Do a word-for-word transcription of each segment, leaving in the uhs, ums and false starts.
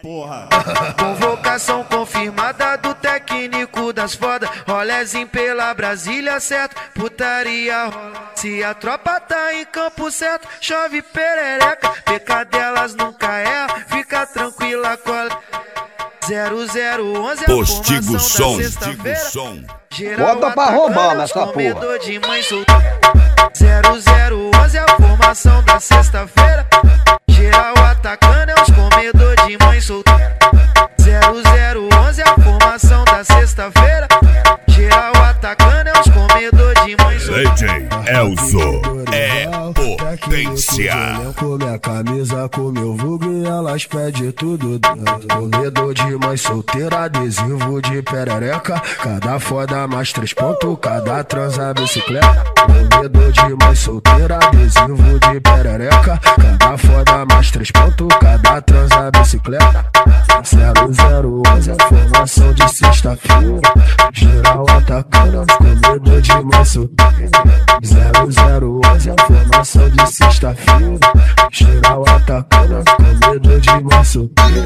porra. Convocação confirmada do técnico das foda. Rolezinho pela Brasília, certo? Putaria rola. Se a tropa tá em campo certo, chove perereca. Pecadelas nunca erra, fica tranquila, cola. zero zero onze Postigo som. Bota pra roubar nessa porra. De mãe solteira. zero zero onze a formação da sexta-feira. Geral atacando é os comedor de mãe solteira. zero zero onze a formação da sexta-feira. Geral atacando é os comedor de mãe solteira. D J Elzo é potência. Com minha camisa, com meu vulgo e elas pedem tudo. Comedor de mãe solteira, adesivo de perereca. Cada foda mais três pontos, cada transa bicicleta. Comedor de mãe solteira, adesivo de perereca. Cada foda mais três pontos, cada transa bicicleta. zero zero onze a formação de sexta-feira. Geral atacando, comedor de mãe solteira. zero zero onze a formação de sexta-feira. Geral atacando, comedor de mãe solteira.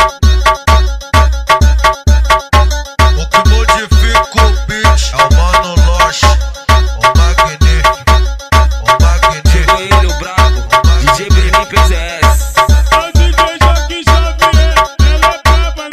O que modifica o beat é o Mano Loche, o magnífico, o magnífico. Chegou ele, o brabo, D J Brenin P Z S. É o D J Joaquim Xavier, ela é braba,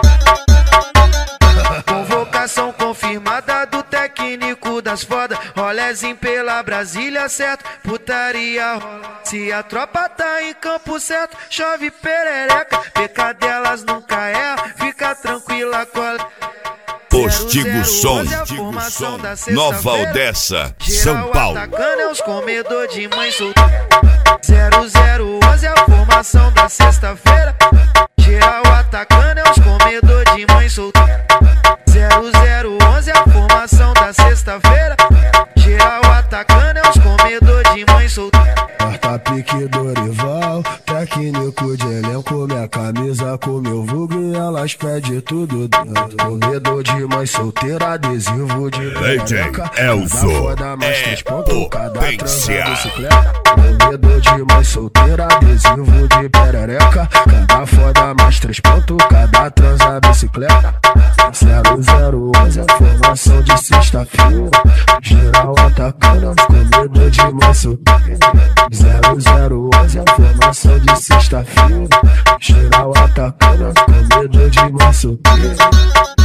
né? Convocação confirmada do técnico das foda. Rolezinho pela Brasília, certo? Putaria rola. Se a tropa tá em campo certo, chove perereca. Pecadelas nunca erra, fica tranquila, cola. Postigo som. Nova Odessa, São Paulo. Atacando é os comedor de mãe solteira. zero zero onze a formação da sexta-feira. Geral atacando é os comedor de mãe solteira. zero zero onze a formação da sexta-feira. Geral atacando é os comedor de mãe solteira. Quarta pique Dorival, técnico de elenco, minha camisa com meu vulgo e elas pedem tudo. Comedor de mãe solteira, adesivo de D J Elzo é potência. Comedor de mãe solteira, adesivo de perereca. Cada foda mais três pontos, cada transa bicicleta. zero zero onze a formação de sexta-feira. Geral atacando, comedor de mãe solteira. zero zero onze a formação de sexta-feira. Geral atacando, comedor de mãe solteira.